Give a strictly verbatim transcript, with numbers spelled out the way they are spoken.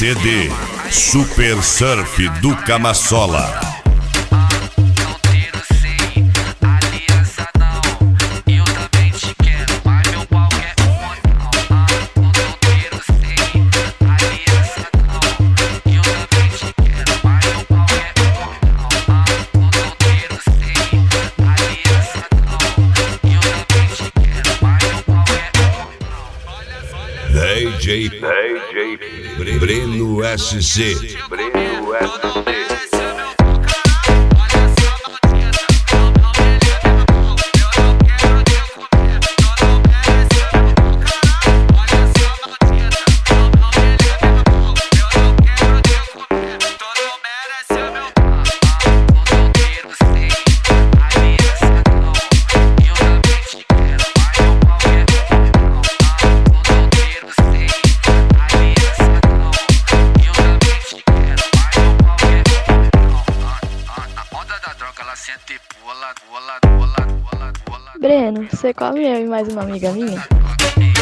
C D Super Surf do Camassola. D J, D J Breno S C. Breno S C. Breno, você come eu e mais uma amiga minha?